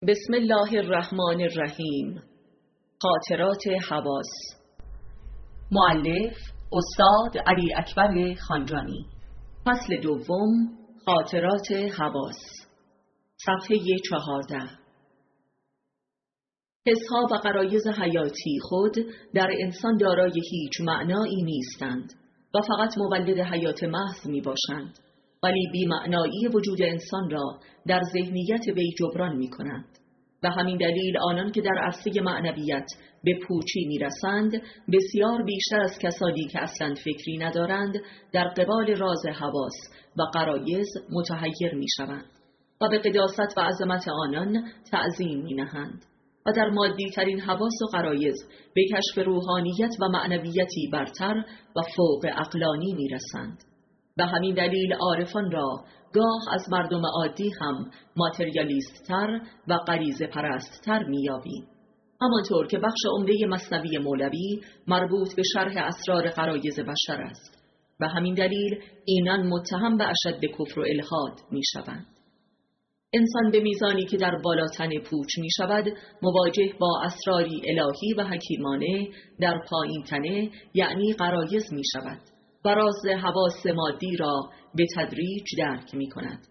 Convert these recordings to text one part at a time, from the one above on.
بسم الله الرحمن الرحیم. خاطرات حواس. مؤلف استاد علی اکبر خانجانی. فصل دوم. خاطرات حواس. صفحه 14. حسها و غرایز حیاتی خود در انسان دارای هیچ معنایی نیستند و فقط مولد حیات محض می باشند، ولی بی معنایی وجود انسان را در ذهنیت وی جبران می کنند. و همین دلیل آنان که در عرصه معنویت به پوچی می رسند بسیار بیشتر از کسانی که اصلا فکری ندارند در قبال راز حواس و غرایز متحیر می شوند و به قداست و عظمت آنان تعظیم می نهند و در مادی ترین حواس و غرایز به کشف روحانیت و معنویتی برتر و فوق عقلانی می رسند. به همین دلیل عارفان را گاه از مردم عادی هم ماتریالیست تر و غریزه پرست تر میابیم، همانطور که بخش عمده مثنوی مولوی مربوط به شرح اسرار غرایز بشر است. به همین دلیل اینان متهم به اشد کفر و الحاد میشوند. انسان به میزانی که در بالاتنه پوچ میشود مواجه با اسراری الهی و حکیمانه در پایین تنه یعنی غرایز میشود و راز حواس مادی را به تدریج درک می کند.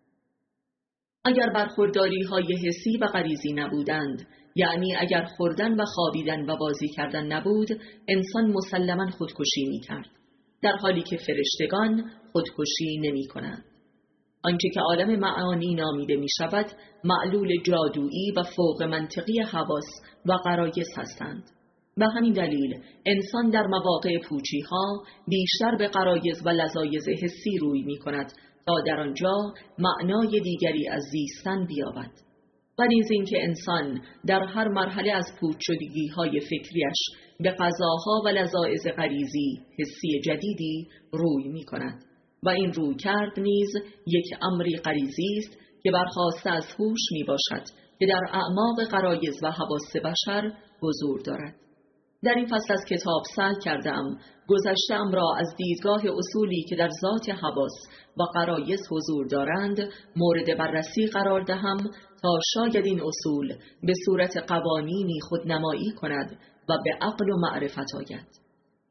اگر برخورداری های حسی و غریزی نبودند، یعنی اگر خوردن و خوابیدن و بازی کردن نبود، انسان مسلماً خودکشی می کرد، در حالی که فرشتگان خودکشی نمی کنند. آنچه که عالم معانی نامیده می شود معلول جادویی و فوق منطقی حواس و غرایز هستند. به همین دلیل انسان در مواقع پوچی ها بیشتر به غرایز و لذایز حسی روی می کند تا در آنجا معنای دیگری از زیستن بیابد. و نیز این که انسان در هر مرحله از پوچ شدگی های فکریش به غذاها و لذایز غریزی حسی جدیدی روی می کند و این روی کرد نیز یک امری غریزی است که برخاسته از هوش می باشد که در اعماق غرایز و حواس بشر حضور دارد. در این فصل از کتاب سعی کردم گذشته‌ام را از دیدگاه اصولی که در ذات حواس و غرایز حضور دارند مورد بررسی قرار دهم تا شاید این اصول به صورت قوانینی خودنمایی کند و به عقل و معرفت آید.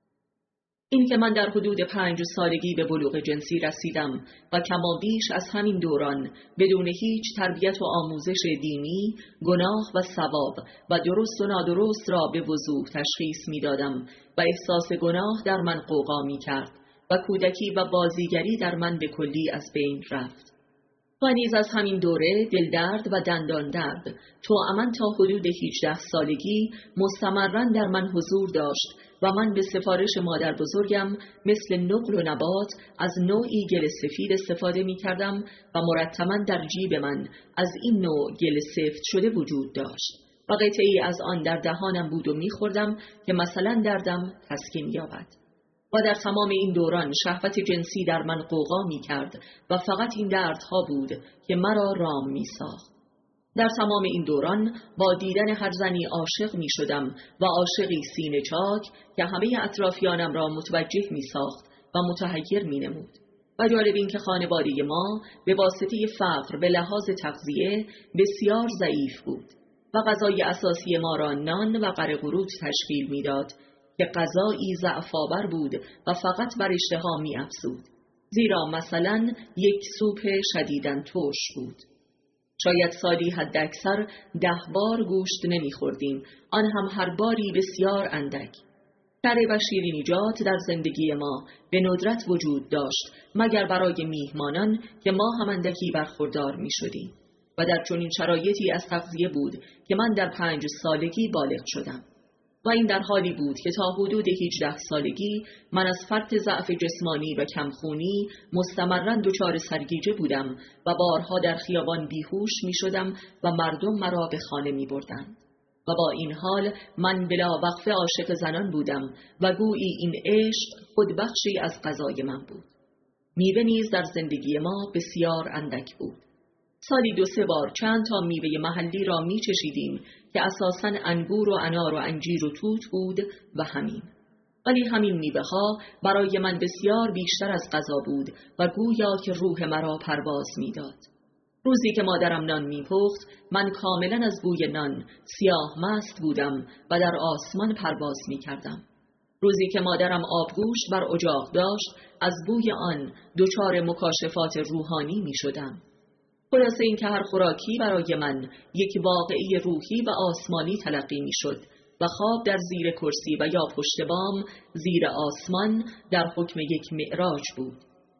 این که من در حدود 5 سالگی به بلوغ جنسی رسیدم و کما بیش از همین دوران بدون هیچ تربیت و آموزش دینی گناه و ثواب و درست و نادرست را به وضوح تشخیص می دادم و احساس گناه در من غوغا می کرد و کودکی و بازیگری در من به کلی از بین رفت. و نیز از همین دوره دلدرد و دندان درد توأماً تا حدود 18 سالگی مستمراً در من حضور داشت و من به سفارش مادر بزرگم مثل نقل و نبات از نوعی گل سفید استفاده می کردم و مرتباً در جیب من از این نوع گل سفت شده وجود داشت و قطعی از آن در دهانم بود و می خوردم که مثلا دردم تسکین یابد. و در تمام این دوران شهوت جنسی در من غوغا می کرد و فقط این دردها بود که مرا رام می ساخت. در تمام این دوران با دیدن هر زنی عاشق می شدم و عاشقی سینه چاک که همه اطرافیانم را متوجه می ساخت و متحیر می نمود. و جالب این که خانواده ما به واسطه فقر به لحاظ تغذیه بسیار ضعیف بود و غذای اساسی ما را نان و قرقروت تشکیل می داد که غذایی ضعف‌آور بود و فقط بر اشتها می افزود، زیرا مثلا یک سوپ شدیداً ترش بود. شاید سالی حد اکثر 10 بار گوشت نمی خوردیم، آن هم هر باری بسیار اندک. کره و شیرینیجات در زندگی ما به ندرت وجود داشت مگر برای میهمانان که ما هم اندکی برخوردار می شدیم و در چنین شرایطی از تغذیه بود که من در 5 سالگی بالغ شدم. و این در حالی بود که تا حدود 18 سالگی من از فرط ضعف جسمانی و کمخونی مستمراً دچار سرگیجه بودم و بارها در خیابان بیهوش می شدم و مردم مرا به خانه می بردند. و با این حال من بلا وقفه عاشق زنان بودم و گویی این عشق خود بخشی از غذای من بود. میوه نیز در زندگی ما بسیار اندک بود. سالی 2-3 بار چند تا میوه محلی را می چشیدیم که اساساً انگور و انار و انجیر و توت بود و همین. ولی همین میوه ها برای من بسیار بیشتر از غذا بود و گویا که روح مرا پرواز می داد. روزی که مادرم نان می‌پخت، من کاملا از بوی نان سیاه مست بودم و در آسمان پرواز می‌کردم. روزی که مادرم آبگوش بر اجاق داشت، از بوی آن دچار مکاشفات روحانی می‌شدم. خلاصه این که هر خوراکی برای من یک واقعی روحی و آسمانی تلقی می‌شد و خواب در زیر کرسی و یا پشت بام زیر آسمان در حکم یک معراج بود.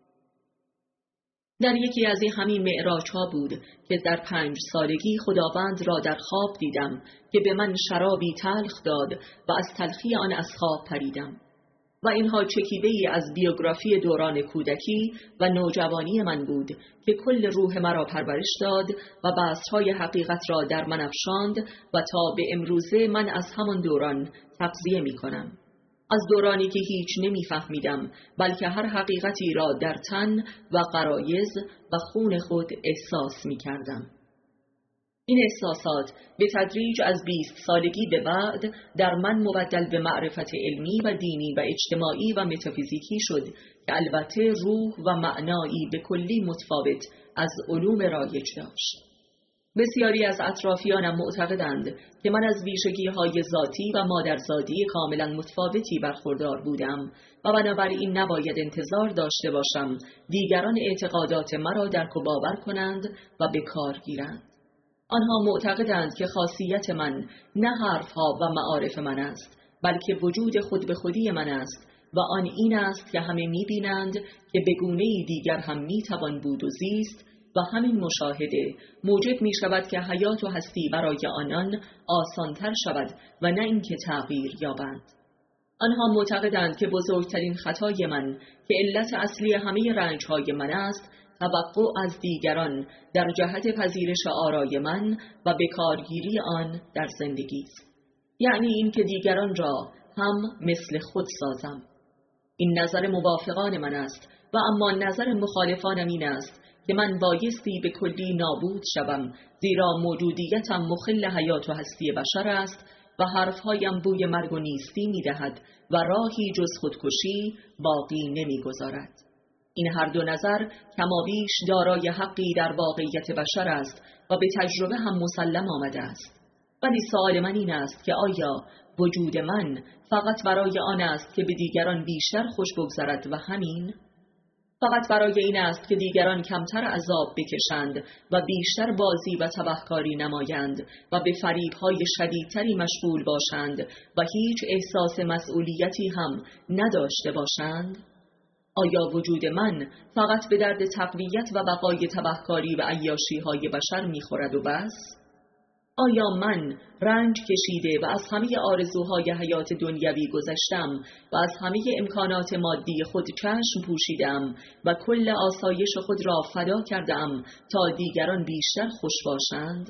در یکی از این همین معراج‌ها بود که در 5 سالگی خداوند را در خواب دیدم که به من شرابی تلخ داد و از تلخی آن از خواب پریدم. و اینها چکیده‌ای از بیوگرافی دوران کودکی و نوجوانی من بود که کل روح مرا پرورش داد و بذرهای حقیقت را در من افشاند و تا به امروزه من از همان دوران تغذیه می‌کنم. از دورانی که هیچ نمی‌فهمیدم، بلکه هر حقیقتی را در تن و غرایز و خون خود احساس می‌کردم. این احساسات به تدریج از 20 سالگی به بعد در من مبدل به معرفت علمی و دینی و اجتماعی و متافیزیکی شد که البته روح و معنایی به کلی متفاوت از علوم رایج داشت. بسیاری از اطرافیانم معتقدند که من از ویژگی‌های ذاتی و مادرزادی کاملا متفاوتی برخوردار بودم و بنابراین نباید انتظار داشته باشم دیگران اعتقادات مرا درک و باور کنند و به کار گیرند. آنها معتقدند که خاصیت من نه حرفها و معارف من است، بلکه وجود خود به خودی من است و آن این است که همه می‌بینند که به گونه‌ای دیگر هم می‌توان بود و زیست و همین مشاهده موجب می‌شود که حیات و هستی برای آنان آسان‌تر شود و نه اینکه تغییر یابند. آنها معتقدند که بزرگترین خطای من که علت اصلی همه رنج‌های من است، توقع از دیگران در جهت پذیرش آرای من و بکارگیری آن در زندگی است. یعنی این که دیگران را هم مثل خود سازم. این نظر موافقان من است و اما نظر مخالفانم این است که من بایستی به کلی نابود شوم، زیرا موجودیتم مخل حیات و هستی بشر است و حرفهایم بوی مرگ و نیستی می‌دهد و راهی جز خودکشی باقی نمی‌گذارد. این هر دو نظر کمابیش دارای حقی در واقعیت بشر است و به تجربه هم مسلم آمده است. ولی سوال من این است که آیا وجود من فقط برای آن است که به دیگران بیشتر خوش بگذرد و همین؟ فقط برای این است که دیگران کمتر عذاب بکشند و بیشتر بازی و تبهکاری نمایند و به فریب‌های شدیدتری مشغول باشند و هیچ احساس مسئولیتی هم نداشته باشند؟ آیا وجود من فقط به درد تقویت و بقای تبهکاری و عیاشی‌های بشر می‌خورد و بس؟ آیا من رنج کشیده و از همه آرزوهای حیات دنیوی گذشتم و از همه امکانات مادی خود چشم پوشیدم و کل آسایش خود را فدا کردم تا دیگران بیشتر خوش باشند؟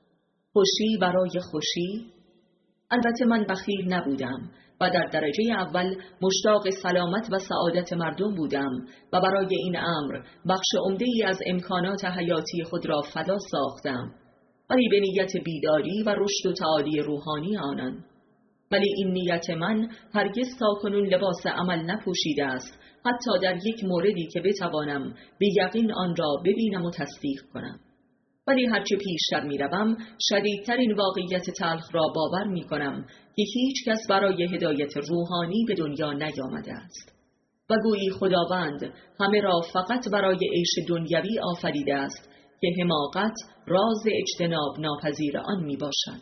خوشی برای خوشی؟ البته من بخیل نبودم و در درجه اول مشتاق سلامت و سعادت مردم بودم و برای این امر بخش عمده‌ای از امکانات حیاتی خود را فدا ساختم، ولی به نیت بیداری و رشد و تعالی روحانی آنان. ولی این نیت من هرگز تاکنون لباس عمل نپوشیده است، حتی در یک موردی که بتوانم به یقین آن را ببینم و تصدیق کنم. ولی هرچه پیشتر میروم شدیدترین واقعیت تلخ را باور میکنم که هیچ کس برای هدایت روحانی به دنیا نیامده است و گویی خداوند همه را فقط برای عیش دنیوی آفریده است که حماقت راز اجتناب ناپذیر آن میباشد.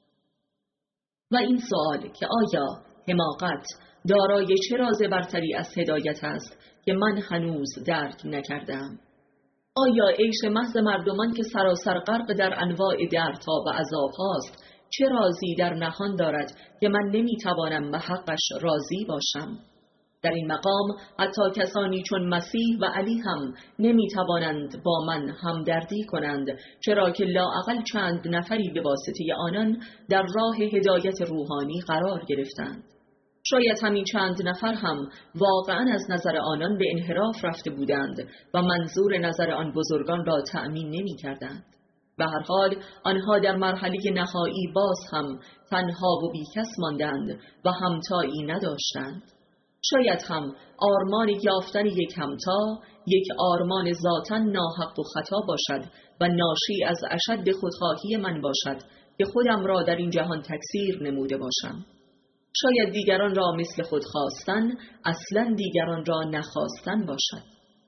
و این سوال که آیا حماقت دارای چه راز برتری از هدایت است که من هنوز درک نکردم؟ آیا عیش محض مردمان که سراسر غرق در انواع دردها و عذاب هاست چه رازی در نهان دارد که من نمیتوانم به حقش راضی باشم؟ در این مقام حتی کسانی چون مسیح و علی هم نمیتوانند با من همدردی کنند، چرا که لااقل چند نفری به واسطه آنان در راه هدایت روحانی قرار گرفتند. شاید همین چند نفر هم واقعا از نظر آنان به انحراف رفته بودند و منظور نظر آن بزرگان را تأمین نمی کردند. به هر حال آنها در مرحله نهایی باز هم تنها و بیکس ماندند و همتایی نداشتند. شاید هم آرمان یافتن یک همتا یک آرمان ذاتاً ناحق و خطا باشد و ناشی از اشد خودخواهی من باشد که خودم را در این جهان تکثیر نموده باشم. شاید دیگران را مثل خود خواستن اصلا دیگران را نخواستن باشد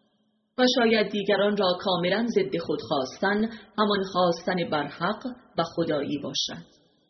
و شاید دیگران را کاملا ضد خود خواستن همان خواستن برحق و خدایی باشد.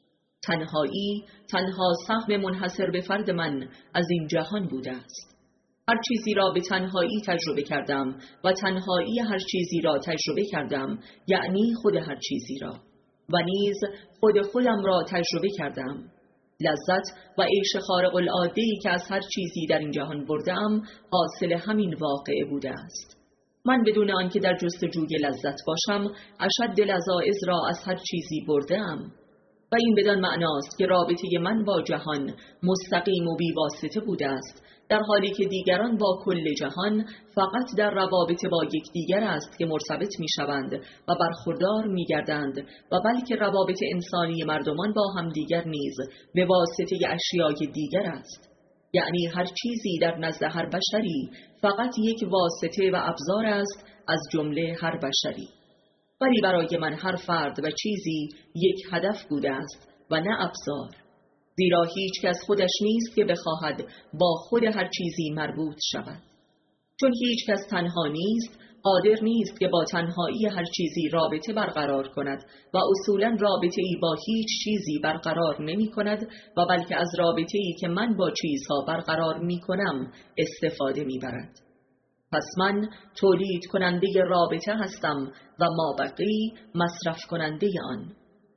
تنهایی تنها سهم منحصر به فرد من از این جهان بوده است. هر چیزی را به تنهایی تجربه کردم و تنهایی هر چیزی را تجربه کردم، یعنی خود هر چیزی را، و نیز خودم را تجربه کردم. لذت و عیش خارق العاده‌ای که از هر چیزی در این جهان بردم حاصل همین واقعه بوده است. من بدون آنکه در جستجوی لذت باشم اشد لذایذ را از هر چیزی بردم و این بدان معناست که رابطه من با جهان مستقیم و بی‌واسطه بوده است، در حالی که دیگران با کل جهان فقط در روابط با یکدیگر است که مرتبط می‌شوند و برخوردار می‌گردند و بلکه روابط انسانی مردمان با همدیگر نیز به واسطه اشیای دیگر است. یعنی هر چیزی در نزد هر بشری فقط یک واسطه و ابزار است از جمله هر بشری، ولی برای من هر فرد و چیزی یک هدف بوده است و نه ابزار، زیرا هیچ کس خودش نیست که بخواهد با خود هر چیزی مربوط شود. چون هیچ کس تنها نیست، قادر نیست که با تنهایی هر چیزی رابطه برقرار کند و اصولاً رابطه ای با هیچ چیزی برقرار نمی کند و بلکه از رابطه ای که من با چیزها برقرار می کنم استفاده می برد. پس من تولید کننده رابطه هستم و مابقی مصرف کننده آن.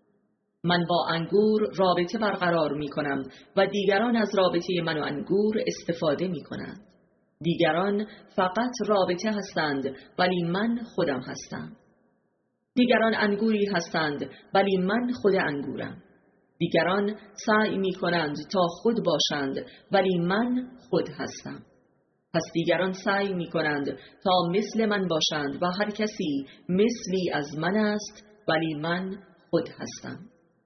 من با انگور رابطه برقرار می کنم و دیگران از رابطه من و انگور استفاده می کنند. دیگران فقط رابطه هستند ولی من خودم هستم. دیگران انگوری هستند ولی من خود انگورم. دیگران سعی می کنند تا خود باشند ولی من خود هستم. پس دیگران سعی می کنند تا مثل من باشند و هر کسی مثلی از من است ولی من خود هستم.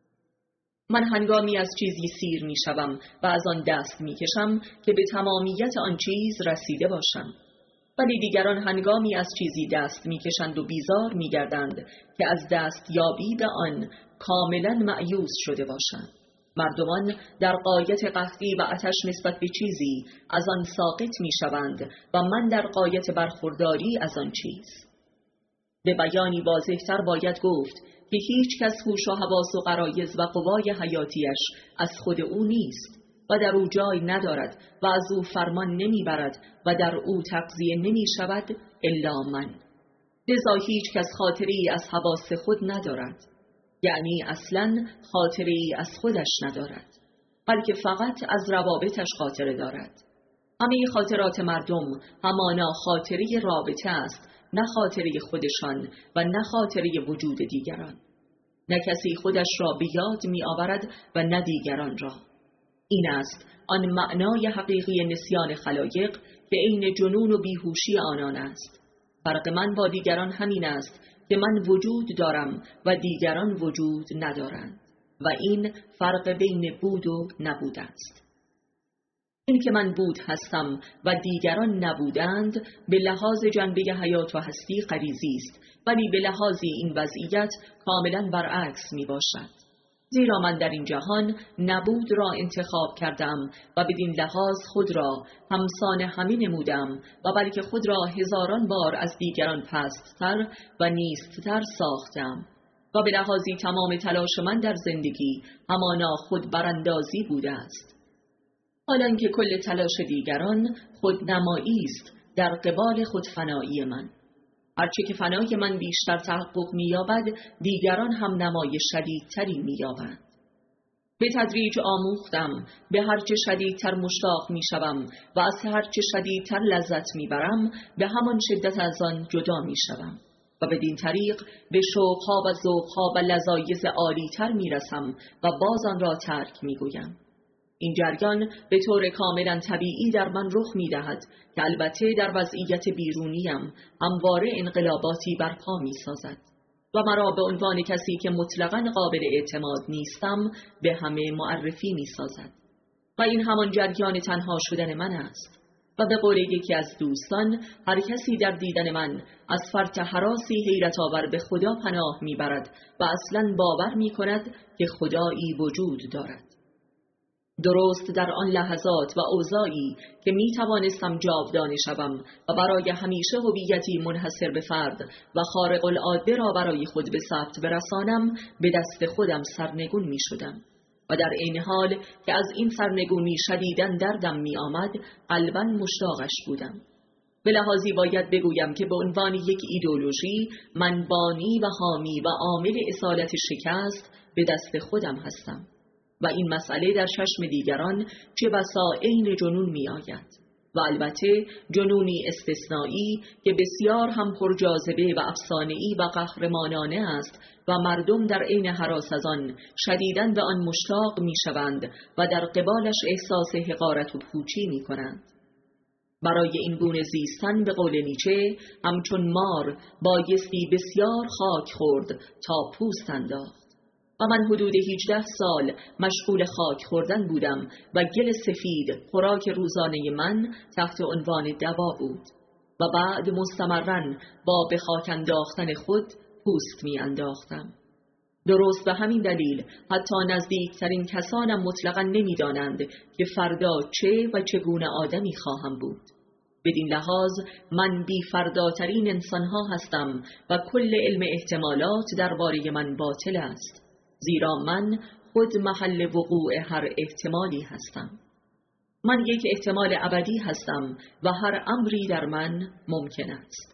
من هنگامی از چیزی سیر می شوم و از آن دست می کشم که به تمامیت آن چیز رسیده باشم، ولی دیگران هنگامی از چیزی دست می کشند و بیزار می گردند که از دست یابی به آن کاملا مأیوس شده باشند. مردمان در غایت قحطی و آتش نسبت به چیزی از آن ساقط می شوند و من در غایت برخورداری از آن چیز. به بیانی واضح‌تر باید گفت که هیچ کس هوش و حواس و غرایز و قوای حیاتیش از خود او نیست و در او جای ندارد و از او فرمان نمیبرد و در او تغذیه نمی شود الا من. لذا هیچ کس خاطری از حواس خود ندارد، یعنی اصلا خاطری از خودش ندارد، بلکه فقط از روابطش خاطره دارد. همه خاطرات مردم همانا خاطری رابطه است، نه خاطری خودشان و نه خاطری وجود دیگران. نه کسی خودش را به یاد می آورد و نه دیگران را. این است آن معنای حقیقی نسیان خلایق که عین جنون و بیهوشی آنان است. فرق من با دیگران همین است که من وجود دارم و دیگران وجود ندارند و این فرق بین بود و نبود است. این که من بود هستم و دیگران نبودند به لحاظ جنبه حیات و هستی غریزی است، ولی به لحاظ این وضعیت کاملا برعکس می باشد. زیرا من در این جهان نبود را انتخاب کردم و بدین لحاظ خود را همسان همه نمودم و بلکه خود را هزاران بار از دیگران پست‌تر و نیست‌تر ساختم و به لحاظی تمام تلاش من در زندگی همانا خود براندازی بوده است، حالان که کل تلاش دیگران خودنمایی است در قبال خودفنایی من. هرچه که فنای من بیشتر تحقق می‌یابد، دیگران هم نمای شدیدتری می‌یابند. به تدریج آموختم به هرچه شدیدتر مشتاق می‌شوم و از هرچه شدیدتر لذت می‌برم به همان شدت از آن جدا می‌شوم و بدین طریق به شوق‌ها و ذوق‌ها و لذایذ عالی‌تر می‌رسم و باز آن را ترک می‌گویم. این جریان به طور کاملا طبیعی در من رخ می دهد که البته در وضعیت بیرونیم همواره انقلاباتی برپا می سازد و مرا به عنوان کسی که مطلقاً قابل اعتماد نیستم به همه معرفی می سازد و این همان جریان تنها شدن من است. و به قول یکی از دوستان، هر کسی در دیدن من از فرط هراسی حیرت آور به خدا پناه میبرد و اصلاً باور میکند که خدایی وجود دارد. درست در آن لحظات و اوضاعی که می توانستم جاودانه شوم و برای همیشه هویتی منحصر به فرد و خارق العاده را برای خود به ثبت برسانم، به دست خودم سرنگون می شدم و در عین حال که از این سرنگونی شدیداً دردم می آمد، قلباً مشتاقش بودم. به لحاظی باید بگویم که به عنوان یک ایدئولوژی من بانی و حامی و عامل اصالت شکست به دست خودم هستم و این مسئله در چشم دیگران چه بسا عین جنون می آید و البته جنونی استثنایی که بسیار هم پرجاذبه و افسانه‌ای و قهرمانانه است و مردم در عین هراس از آن شدیداً به آن مشتاق می شوند و در قبالش احساس حقارت و پوچی می کنند. برای این گونه زیستن به قول نیچه همچون مار بایستی بسیار خاک خورد تا پوست انداخت و من حدود 18 سال مشغول خاک خوردن بودم و گل سفید خوراک روزانه من تحت عنوان دوا بود و بعد مستمراً با به خاک انداختن خود پوست می انداختم. درست به همین دلیل حتی نزدیکترین کسانم مطلقاً نمی دانند که فردا چه و چگونه آدمی خواهم بود. بدین لحاظ من بی فرداترین انسانها هستم و کل علم احتمالات درباره من باطل است، زیرا من خود محل وقوع هر احتمالی هستم. من یک احتمال ابدی هستم و هر امری در من ممکن است.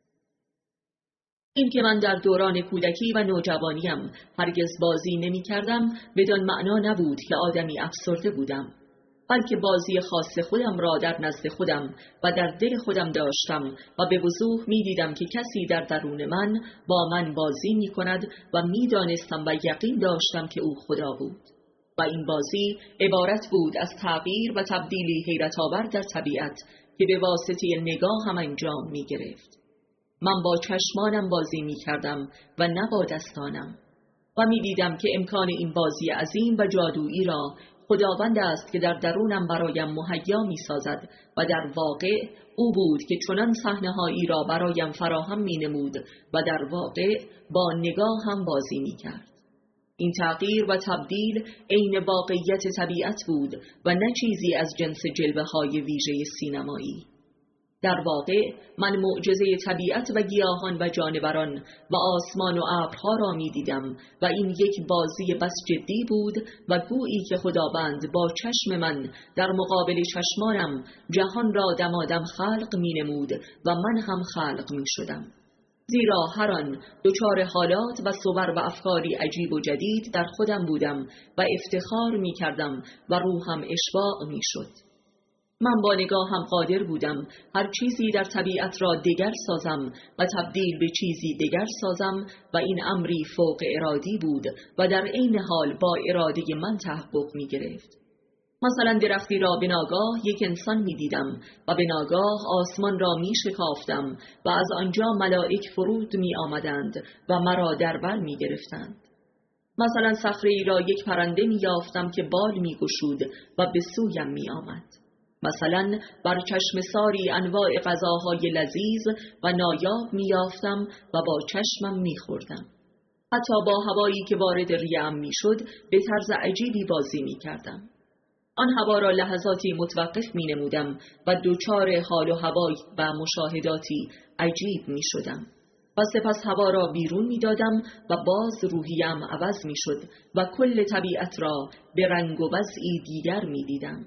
این که من در دوران کودکی و نوجوانیم هرگز بازی نمی کردم بدان معنا نبود که آدمی افسرده بودم، بلکه بازی خاص خودم را در نزد خودم و در دل خودم داشتم و به وضوح می دیدم که کسی در درون من با من بازی می کند و می دانستم و یقین داشتم که او خدا بود و این بازی عبارت بود از تغییر و تبدیلی حیرت آور در طبیعت که به واسطه نگاه هم انجام می گرفت. من با چشمانم بازی می کردم و نه با دستانم و می دیدم که امکان این بازی عظیم و جادویی را خداوند است که در درونم برایم مهیا می سازد و در واقع او بود که چنان صحنه‌هایی را برایم فراهم می نمود و در واقع با نگاه هم بازی می کرد. این تغییر و تبدیل عین واقعیت طبیعت بود و نه چیزی از جنس جلوه‌های ویژه سینمایی. در واقع من معجزه طبیعت و گیاهان و جانوران و آسمان و ابرها را می دیدم و این یک بازی بس جدی بود و گویی که خداوند با چشم من در مقابل چشمانم جهان را دمادم خلق می نمود و من هم خلق می شدم، زیرا هر آن دچار حالات و صور و افکاری عجیب و جدید در خودم بودم و افتخار می کردم و روحم اشباع می شد. من با نگاه هم قادر بودم هر چیزی در طبیعت را دگر سازم و تبدیل به چیزی دگر سازم و این امری فوق ارادی بود و در عین حال با اراده من تحقق می گرفت. مثلا درختی را به ناگاه یک انسان می دیدم و به ناگاه آسمان را می شکافتم و از آنجا ملائک فرود می آمدند و مرا در بر می گرفتند. مثلا صخره‌ای را یک پرنده می یافتم که بال می گشود و به سویم می آمد. مثلا بر چشم ساری انواع غذاهای لذیذ و نایاب می یافتم و با چشمم می خوردم. حتی با هوایی که وارد ریه‌ام می شد به طرز عجیبی بازی می کردم. آن هوا را لحظاتی متوقف می نمودم و دوچار حال و هوای و مشاهداتی عجیب می شدم و سپس هوا را بیرون می دادم و باز روحیم عوض می شد و کل طبیعت را به رنگ و وضعی دیگر می دیدم.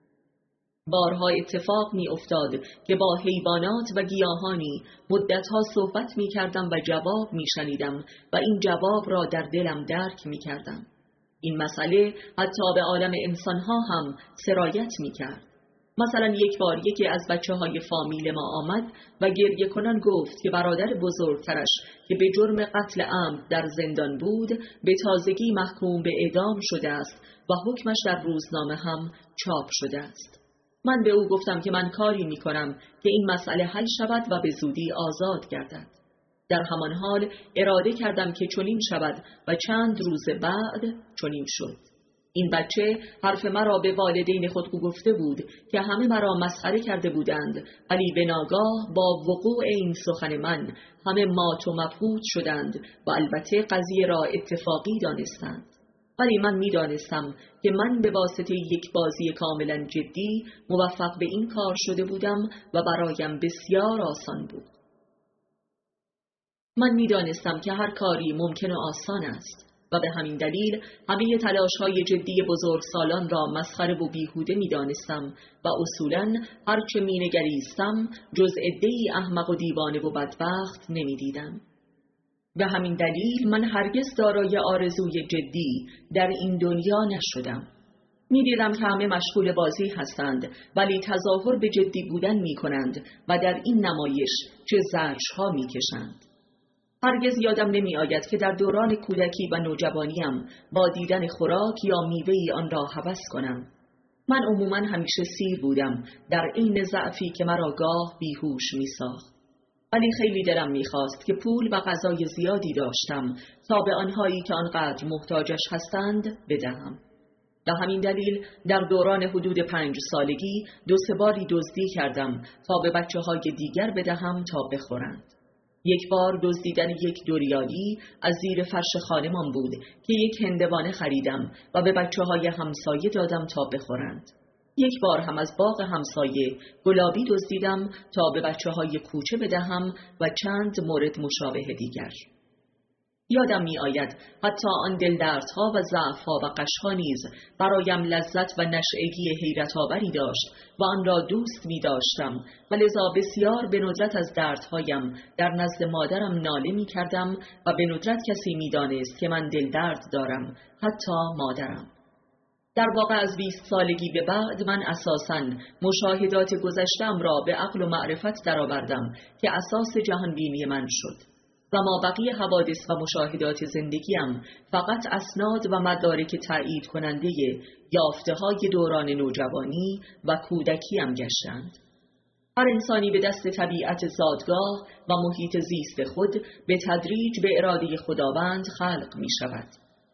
بارها اتفاق می افتاد که با حیوانات و گیاهانی مدتها صحبت می کردم و جواب می شنیدم و این جواب را در دلم درک می کردم. این مسئله حتی به عالم انسانها هم سرایت می کرد. مثلا یک بار یکی از بچه‌های فامیل ما آمد و گریه کنان گفت که برادر بزرگترش که به جرم قتل عمد در زندان بود به تازگی محکوم به اعدام شده است و حکمش در روزنامه هم چاپ شده است. من به او گفتم که من کاری می کنم که این مسئله حل شود و به زودی آزاد گردد. در همان حال اراده کردم که چنین شود و چند روز بعد چنین شد. این بچه حرف مرا به والدین خود گفته بود که همه مرا مسخره کرده بودند، ولی به ناگاه با وقوع این سخن من همه مات و مبهوت شدند و البته قضیه را اتفاقی دانستند. ولی من می دانستم که من به واسطه یک بازی کاملا جدی موفق به این کار شده بودم و برایم بسیار آسان بود. من می دانستم که هر کاری ممکن و آسان است و به همین دلیل همه تلاش‌های جدی بزرگسالان را مسخره و بیهوده می دانستم و اصولاً هرچه می نگریستم جز عده‌ای احمق و دیوانه و بدبخت نمی دیدم. به همین دلیل من هرگز دارای آرزوی جدی در این دنیا نشدم. می دیدم که همه مشغول بازی هستند ولی تظاهر به جدی بودن می کنند و در این نمایش چه زجرها می کشند. هرگز یادم نمی آید که در دوران کودکی و نوجوانیم با دیدن خوراک یا میوه‌ای آن را هوس کنم. من عموماً همیشه سیر بودم در عین ضعفی که مرا گاه بیهوش می ساخت. ولی خیلی دلم می‌خواست که پول و غذای زیادی داشتم تا به آنهایی که آنقدر محتاجش هستند بدهم. به همین دلیل در دوران حدود 5 سالگی 2-3 باری دزدی کردم تا به بچه‌های دیگر بدهم تا بخورند. یک بار دزدیدن یک دوریایی از زیر فرش خانمان بود که یک هندوانه خریدم و به بچه‌های همسایه دادم تا بخورند. یک بار هم از باغ همسایه گلابی دزدیدم تا به بچه‌های کوچه بدهم و چند مورد مشابه دیگر. یادم می آید حتی آن دلدردها و ضعف‌ها و غش‌ها نیز برایم لذت و نشأگی حیرت آوری داشت و آن را دوست می داشتم و لذا بسیار به ندرت از دردهایم در نزد مادرم ناله می کردم و به ندرت کسی می دانست که من دلدرد دارم، حتی مادرم. در واقع از 20 سالگی به بعد من اساساً مشاهدات گذشته‌ام را به عقل و معرفت درآوردم که اساس جهانبینی من شد و مابقی حوادث و مشاهدات زندگیم فقط اسناد و مدارک تأیید کننده یافته‌های دوران نوجوانی و کودکیم گشتند. هر انسانی به دست طبیعت زادگاه و محیط زیست خود به تدریج به اراده خداوند خلق می شود.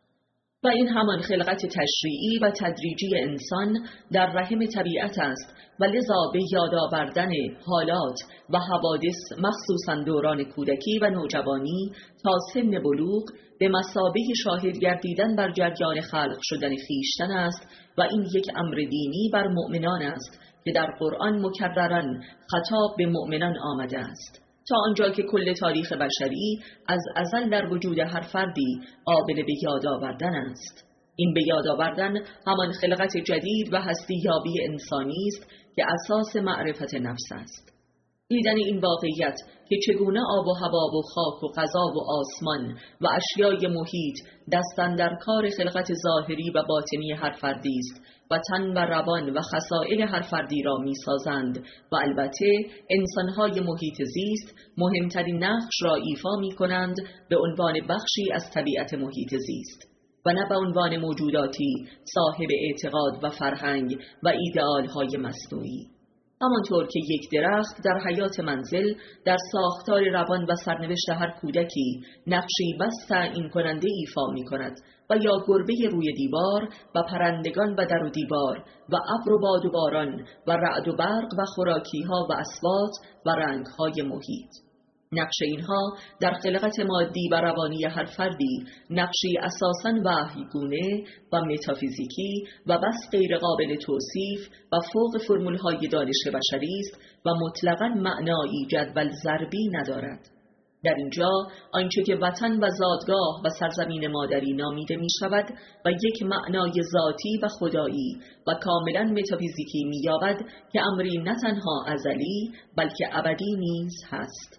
و این همان خلقت تشریعی و تدریجی انسان در رحم طبیعت است و لذا به یاد آوردن حالات و حوادث مخصوصاً دوران کودکی و نوجوانی تا سن بلوغ به مثابه شاهد گردیدن بر جریان خلق شدن خویشتن است و این یک امر دینی بر مؤمنان است که در قرآن مکرراً خطاب به مؤمنان آمده است. تا آنجا که کل تاریخ بشری از ازل در وجود هر فردی قابل به یاد آوردن است. این به یاد آوردن همان خلقت جدید و هستی یابی انسانی است که اساس معرفت نفس است. دیدن این واقعیت که چگونه آب و هوا و خاک و غذا و آسمان و اشیای محیط دستن در کار خلقت ظاهری و باطنی هر فردی است و تن و روان و خصائل هر فردی را می سازند و البته انسانهای محیط زیست مهمترین نقش را ایفا می کنند به عنوان بخشی از طبیعت محیط زیست و نه به عنوان موجوداتی صاحب اعتقاد و فرهنگ و ایدئالهای مصنوعی. همانطور که یک درخت در حیات منزل در ساختار روان و سرنوشت هر کودکی نقشی بس تعیین کننده ایفا می کند و یا گربه روی دیوار و پرندگان و در و دیوار و ابر و باد و باران و رعد و برق و خوراکی‌ها و اصوات و رنگ‌های محیط. نقش اینها در خلقت مادی و روانی هر فردی نقشی اساساً وحیگونه و متافیزیکی و بس غیر قابل توصیف و فوق فرمول‌های دانش بشری است و مطلقاً معنایی جدول ضربی ندارد. در اینجا آنچه که وطن و زادگاه و سرزمین مادری نامیده می شود و یک معنای ذاتی و خدایی و کاملا متافیزیکی می یابد که امری نه تنها ازلی بلکه ابدی نیز هست.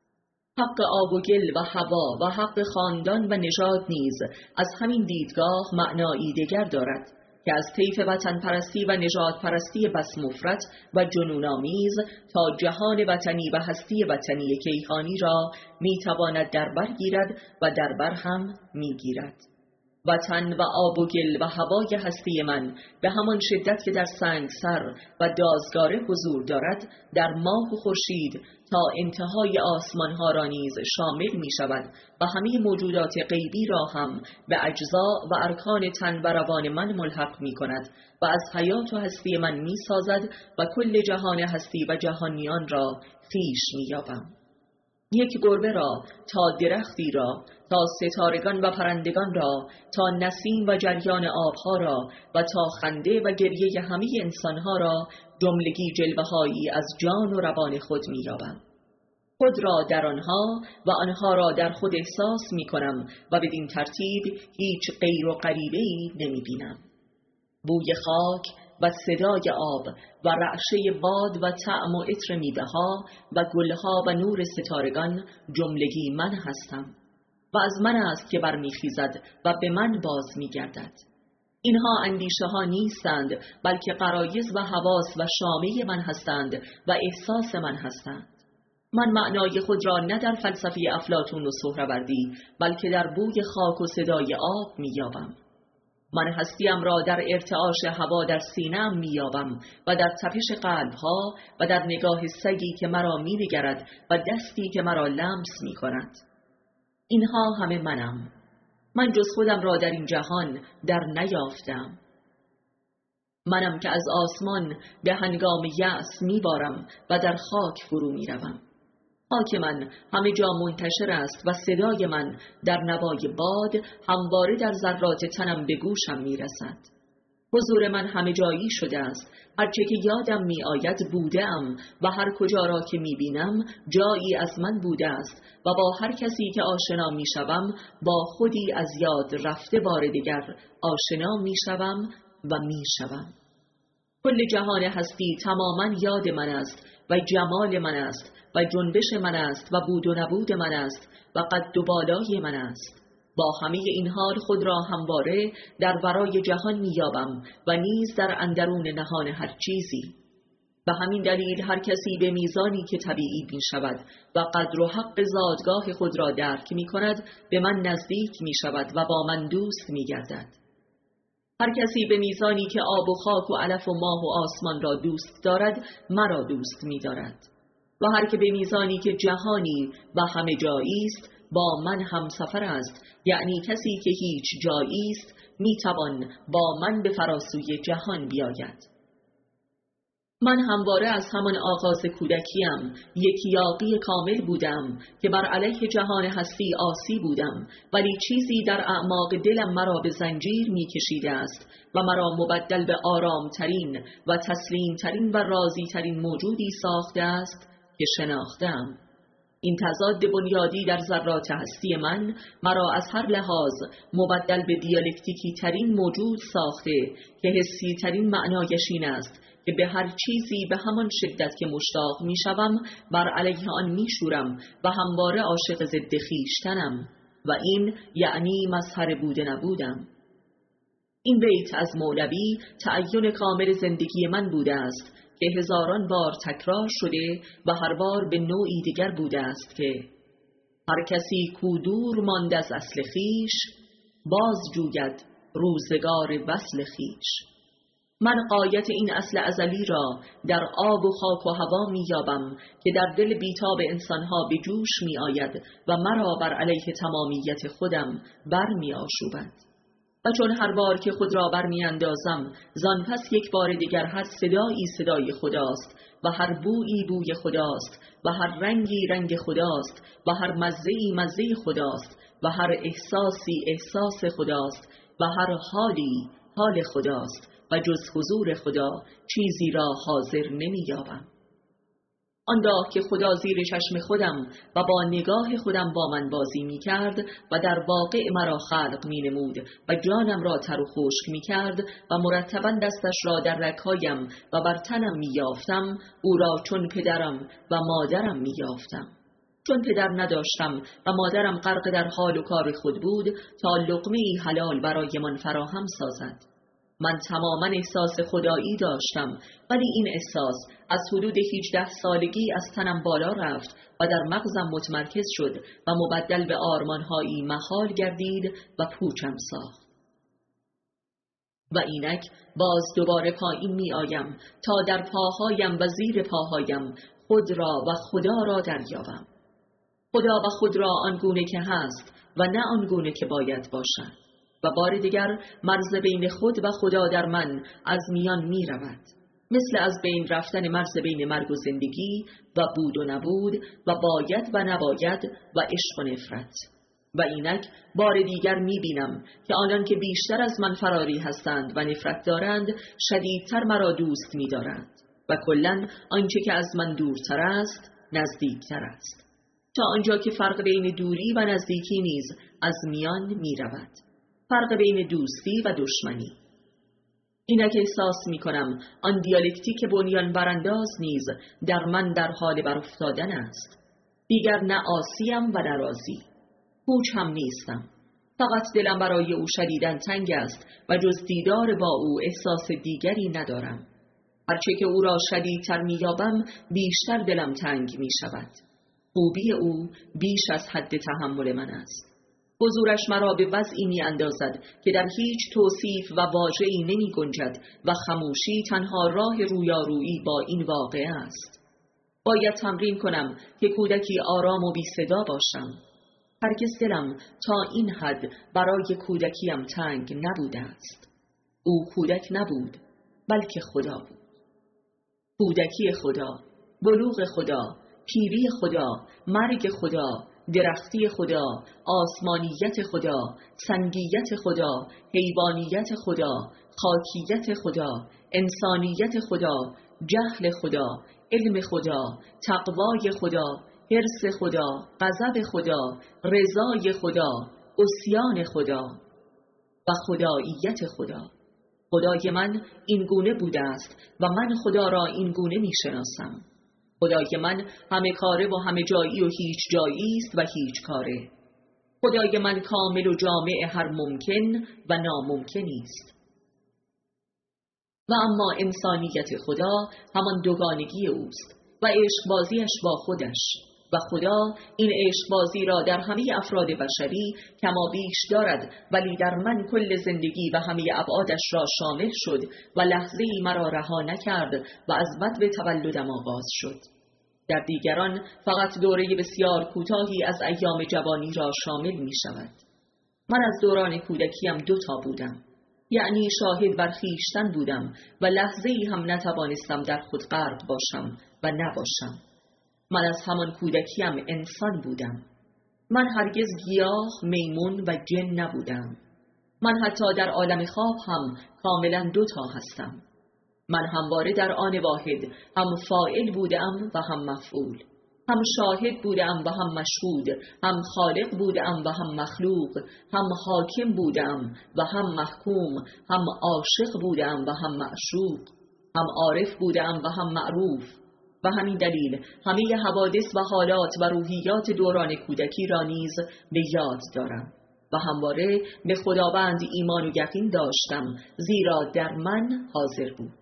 حق آب و گل و هوا و حق خاندان و نژاد نیز از همین دیدگاه معنایی دیگر دارد که از طیف وطن پرستی و نژاد پرستی بس مفرط و جنون‌آمیز تا جهان وطنی و هستی وطنی کیهانی را میتواند در بر گیرد و در بر هم میگیرد. و تن و آب و گل و هوای هستی من به همان شدت که در سنگسر و دازگاره حضور دارد در ماه و خورشید تا انتهای آسمان ها را نیز شامل می شود و همه موجودات غیبی را هم به اجزا و ارکان تن و روان من ملحق می کند و از حیات و هستی من می سازد و کل جهان هستی و جهانیان را خویش می یابم. یک گربه را تا درختی را، تا ستارگان و پرندگان را، تا نسیم و جریان آبها را و تا خنده و گریه همه انسانها را جملگی جلوه‌هایی از جان و روان خود می‌یابم. خود را در آنها و آنها را در خود احساس می‌کنم و بدین ترتیب هیچ غیر و غریبه‌ای نمی‌بینم. بوی خاک و صدای آب و رعشه باد و طعم و عطر میوه‌ها و گلها و نور ستارگان جملگی من هستم و از من است که برمیخیزد و به من باز میگردد. اینها اندیشه ها نیستند، بلکه غرایز و حواس و شامه من هستند و احساس من هستند. من معنای خود را نه در فلسفه افلاطون و سهروردی، بلکه در بوی خاک و صدای آب مییابم. من هستیم را در ارتعاش هوا در سینه‌ام مییابم و در تپش قلب‌ها و در نگاه سگی که مرا مینگرد و دستی که مرا لمس میکند. اینها همه منم. من جز خودم را در این جهان در نیافتم. منم که از آسمان به هنگام یأس میبارم و در خاک فرو میروم. خاک من همه جا منتشر است و صدای من در نوای باد همواره در ذرات تنم به گوشم میرسد. حضور من همه جایی شده است. هرچه که یادم می آید بودم و هر کجا را که می بینم جایی از من بوده است و با هر کسی که آشنا می شوم با خودی از یاد رفته بار دیگر آشنا می شوم و می شوم. کل جهان هستی تماما یاد من است و جمال من است و جنبش من است و بود و نبود من است و قد و بالای من است. با همه این حال خود را همواره در ورای جهان میابم و نیز در اندرون نهان هر چیزی. به همین دلیل هر کسی به میزانی که طبیعی می شود و قدر و حق زادگاه خود را درک می کند به من نزدیک می شود و با من دوست می گردد. هر کسی به میزانی که آب و خاک و علف و ماه و آسمان را دوست دارد مرا دوست می دارد. و هر که به میزانی که جهانی و همه جایی است با من همسفر است، یعنی کسی که هیچ جایی است میتوان با من به فراسوی جهان بیاید. من همواره از همان آغاز کودکیم یک یاغی کامل بودم که بر علیه جهان هستی آسی بودم، ولی چیزی در اعماق دلم مرا به زنجیر میکشیده است و مرا مبدل به آرامترین و تسلیمترین و راضیترین موجودی ساخته است که شناختم. این تضاد بنیادی در ذرات هستی من مرا از هر لحاظ مبدل به دیالکتیکی ترین موجود ساخته که حسی ترین معنایش این است که به هر چیزی به همان شدت که مشتاق می شوم بر علیه آن می شورم و همواره عاشق ضد خویشتنم و این یعنی مظهر بوده نبودم. این بیت از مولوی تعین کامل زندگی من بوده است که هزاران بار تکرار شده و هر بار به نوعی دیگر بوده است که هر کسی کو دور ماند از اصل خویش باز جوید روزگار وصل خویش. من غایت این اصل ازلی را در آب و خاک و هوا میابم که در دل بیتاب انسانها به جوش می آید و مرا بر علیه تمامیت خودم برمی آشوبد. و چون هر بار که خود را برمی اندازم زان پس یک بار دیگر هر صدایی صدای خداست و هر بویی بوی خداست و هر رنگی رنگ خداست و هر مزه‌ای مزه خداست و هر احساسی احساس خداست و هر حالی حال خداست و جز حضور خدا چیزی را حاضر نمی یابم. آنگاه که خدا زیر چشم خودم و با نگاه خودم با من بازی می کرد و در واقع مرا خلق می نمود و جانم را تر و خشک می کرد و مرتبا دستش را در رگ‌هایم و بر تنم می یافتم، او را چون پدرم و مادرم می یافتم. چون پدر نداشتم و مادرم غرق در حال و کار خود بود تا لقمه‌ای حلال برایمان فراهم سازد. من تماما احساس خدایی داشتم، ولی این احساس از حدود 18 سالگی از تنم بالا رفت و در مغزم متمرکز شد و مبدل به آرمانهایی محال گردید و پوچم ساخت. و اینک باز دوباره پایین می آیم تا در پاهایم و زیر پاهایم خود را و خدا را دریابم. خدا و خود را آنگونه که هست و نه آنگونه که باید باشد. و بار دیگر مرز بین خود و خدا در من از میان می رود، مثل از بین رفتن مرز بین مرگ و زندگی و بود و نبود و باید و نباید و عشق و نفرت. و اینک بار دیگر می بینم که آنان که بیشتر از من فراری هستند و نفرت دارند شدیدتر مرا دوست می دارند و کلاً آنچه که از من دورتر است نزدیکتر است، تا آنجا که فرق بین دوری و نزدیکی نیز از میان می رود، فرق بین دوستی و دشمنی. اینک احساس می کنم آن دیالکتیک بنیان برانداز نیز در من در حال برافتادن است. دیگر نه آسیم و نه راضی، پوچ هم نیستم. فقط دلم برای او شدیداً تنگ است و جز دیدار با او احساس دیگری ندارم. هرچه که او را شدیدتر می یابم بیشتر دلم تنگ می شود. خوبی او بیش از حد تحمل من است. حضورش مرا به وضعی می اندازد که در هیچ توصیف و واژه‌ای نمی گنجد و خموشی تنها راه رویارویی با این واقعه است. باید تمرین کنم که کودکی آرام و بی صدا باشم. هرگز دلم تا این حد برای کودکیم تنگ نبوده است. او کودک نبود، بلکه خدا بود. کودکی خدا، بلوغ خدا، پیری خدا، مرگ خدا، درختی خدا، آسمانیت خدا، سنگیت خدا، حیوانیت خدا، خاکیت خدا، انسانیت خدا، جهل خدا، علم خدا، تقوای خدا، حرص خدا، غضب خدا، رضای خدا، عصیان خدا و خداییت خدا. خدای من این گونه بوده است و من خدا را این گونه می شناسم. خدای من همه کاره و همه جایی و هیچ جایی است و هیچ کاره. خدای من کامل و جامع هر ممکن و ناممکنی است. و اما انسانیت خدا همان دوگانگی اوست و عشقبازیش با خودش. و خدا این عشقبازی را در همه افراد بشری کما بیش دارد، ولی در من کل زندگی و همه ابعادش را شامل شد و لحظه‌ای مرا رها نکرد و از بدو تولدم آغاز شد. در دیگران فقط دوره بسیار کوتاهی از ایام جوانی را شامل می شود. من از دوران کودکیم 2 بودم، یعنی شاهد بر خویشتن بودم و لحظه‌ای هم نتوانستم در خود غرق باشم و نباشم. من از همان کودکیم انسان بودم. من هرگز گیاه، میمون و جن نبودم. من حتی در عالم خواب هم کاملا 2 هستم. من همواره در آن واحد هم فاعل بودم و هم مفعول، هم شاهد بودم و هم مشهود، هم خالق بودم و هم مخلوق، هم حاکم بودم و هم محکوم، هم عاشق بودم و هم معشوق، هم عارف بودم و هم معروف. و همین دلیل همه حوادث و حالات و روحیات دوران کودکی را نیز به یاد دارم و همواره به خداوند ایمان و یقین داشتم، زیرا در من حاضر بود.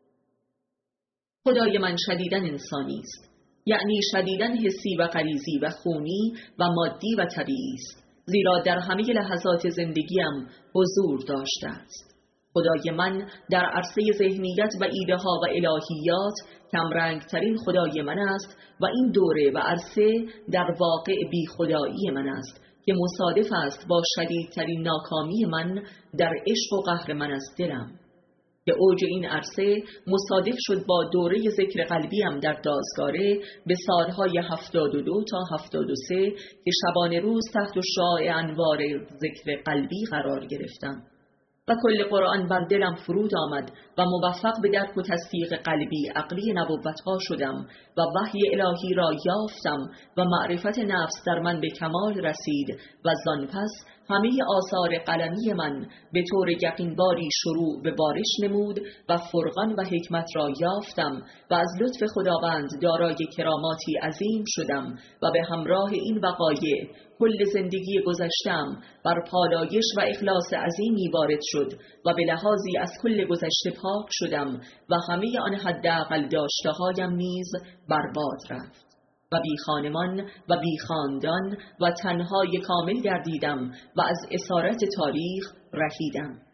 خدای من شدیداً انسانی است، یعنی شدیداً حسی و غریزی و خونی و مادی و طبیعی است، زیرا در همه لحظات زندگیم حضور داشته است. خدای من در عرصه ذهنیت و ایده ها و الهیات کمرنگ ترین خدای من است و این دوره و عرصه در واقع بی خدایی من است که مصادف است با شدیدترین ناکامی من در عشق و قهر من از دلم، که اوج این عرصه مصادف شد با دوره ذکر قلبیم در دازگاره به سالهای 72 تا 73 که شبانه روز تحت شعاع انوار ذکر قلبی قرار گرفتم و کل قرآن بر دلم فرود آمد و موفق به درک و تصدیق قلبی عقلی نبوتها شدم و وحی الهی را یافتم و معرفت نفس در من به کمال رسید و زان پس همه آثار قلمی من به طور یقینباری شروع به بارش نمود و فرقان و حکمت را یافتم و از لطف خداوند دارای کراماتی عظیم شدم و به همراه این وقایع کل زندگی گذشتم بر پالایش و اخلاص عظیمی وارد شد و به لحاظی از کل گذشته پاک شدم و همه آن حداقل داشته هایم نیز برباد رفت و بی خانمان و بی خاندان و تنهای کامل گردیدم و از اسارت تاریخ رهیدم.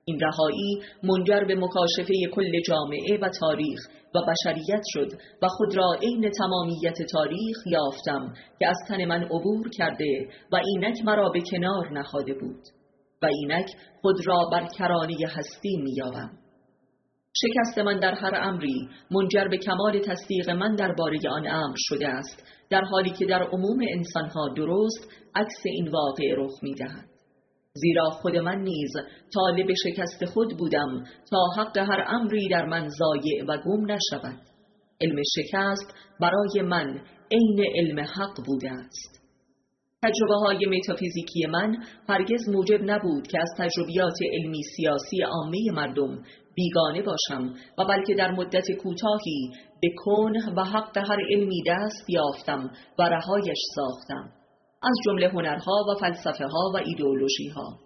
این رهایی منجر به مکاشفه کل جامعه و تاریخ و بشریت شد و خود را عین تمامیت تاریخ یافتم که از تن من عبور کرده و اینک مرا به کنار نهاده بود و اینک خود را بر کرانه هستی می‌یابم. شکست من در هر امری منجر به کمال تصدیق من درباره آن امر شده است، در حالی که در عموم انسانها درست عکس این واقع رخ می‌دهد. زیرا خود من نیز طالب شکست خود بودم تا حق هر امری در من ضایع و گم نشود. علم شکست برای من عین علم حق بوده است. تجربه‌های متافیزیکی من هرگز موجب نبود که از تجربیات علمی سیاسی عامه مردم بیگانه باشم و بلکه در مدت کوتاهی به کنه و حق هر علمی دست یافتم و رهایش ساختم، از جمله هنرها و فلسفه ها و ایدئولوژی ها.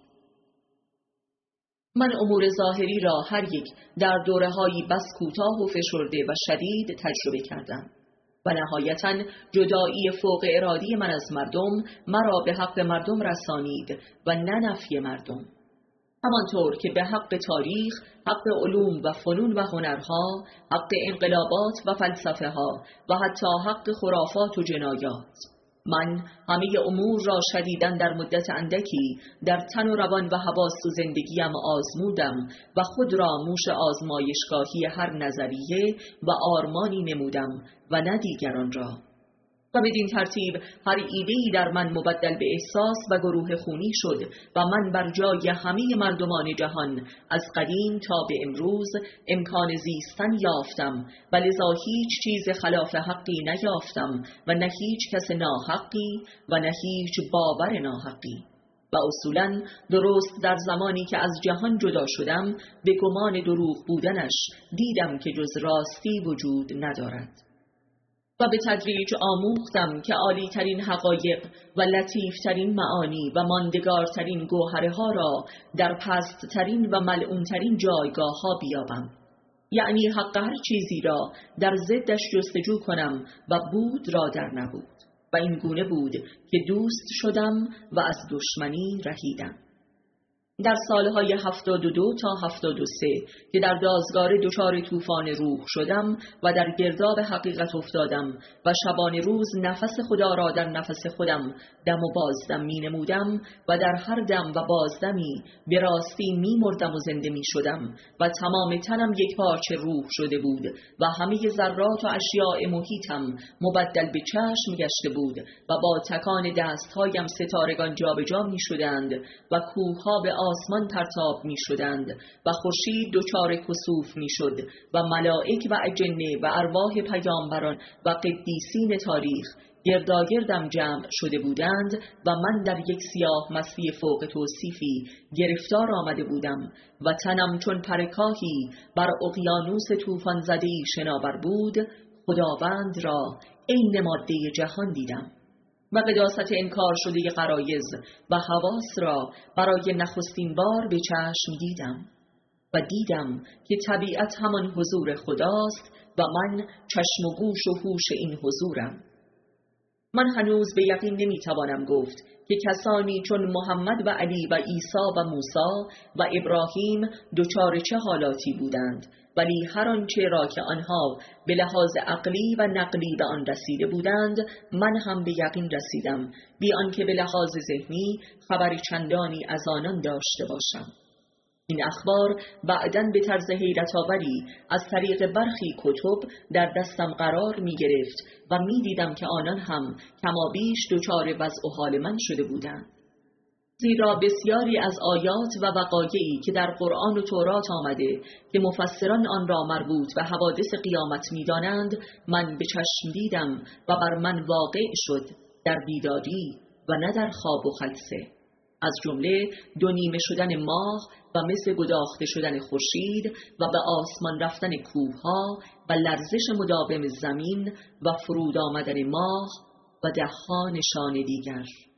من امور ظاهری را هر یک در دوره‌هایی بس کوتاه و فشرده و شدید تجربه کردم و نهایتاً جدایی فوق ارادی من از مردم مرا به حق مردم رسانید و نه نفی مردم. همانطور که به حق تاریخ، حق علوم و فنون و هنرها، حق انقلابات و فلسفه ها و حتی حق خرافات و جنایات، من همه امور را شدیداً در مدت اندکی در تن و روان و حواس و زندگیم آزمودم و خود را موش آزمایشگاهی هر نظریه و آرمانی نمودم و نه دیگران را. و بدین ترتیب هر ایده‌ای در من مبدل به احساس و گروه خونی شد و من بر جای همه مردمان جهان از قدیم تا به امروز امکان زیستن یافتم و لذا هیچ چیز خلاف حقی نیافتم و نه هیچ کس ناحقی و نه هیچ باور ناحقی. و اصولاً درست در زمانی که از جهان جدا شدم به گمان دروغ بودنش دیدم که جز راستی وجود ندارد. و به تدریج آموختم که عالی ترین حقایق و لطیف ترین معانی و ماندگار ترین گوهره ها را در پست ترین و ملعون ترین جایگاه ها بیابم، یعنی حق هر چیزی را در ضدش جستجو کنم و بود را در نبود. و این گونه بود که دوست شدم و از دشمنی رهیدم. در سالهای 72 تا 73 که در دازگاه دچار طوفان روح شدم و در گرداب حقیقت افتادم و شبانه روز نفس خدا را در نفس خودم دم و بازدم می نمودم و در هر دم و بازدمی به راستی می مردم و زنده می شدم و تمام تنم یک پارچه روح شده بود و همه ذرات و اشیاء محیطم مبدل به چشم گشته بود و با تکان دستهایم ستارگان جابجا می شدند و کوهها به آسمان پرتاب می شدند و خورشید دچار کسوف می شد و ملائک و اجنه و ارواح پیامبران و قدیسین تاریخ گرداگردم جمع شده بودند و من در یک سیاه مستی فوق توصیفی گرفتار آمده بودم و تنم چون پرکاهی بر اقیانوس طوفان زده‌ای شناور بود. خداوند را عین ماده جهان دیدم و قداست انکار شده غرایز و حواس را برای نخستین بار به چشم دیدم و دیدم که طبیعت همان حضور خداست و من چشم و گوش و هوش این حضورم. من هنوز به یقین نمیتوانم گفت که کسانی چون محمد و علی و عیسی و موسی و ابراهیم دچار چه حالاتی بودند، ولی هر آنچه را که آنها به لحاظ عقلی و نقلی به آن رسیده بودند من هم به یقین رسیدم، بی آنکه به لحاظ ذهنی خبر چندانی از آنان داشته باشم. این اخبار بعداً به طرز حیرت‌آوری از طریق برخی کتب در دستم قرار می گرفت و می دیدم که آنان هم کمابیش دچار وضع و حال من شده بودند. زیرا بسیاری از آیات و وقایعی که در قرآن و تورات آمده که مفسران آن را مربوط به حوادث قیامت می دانند من به چشم دیدم و بر من واقع شد در بیداری و نه در خواب و خلسه، از جمله دو نیمه شدن ماه و مثل گداخته شدن خورشید و به آسمان رفتن کوهها و لرزش مداوم زمین و فرود آمدن ماه و دهها نشان دیگر.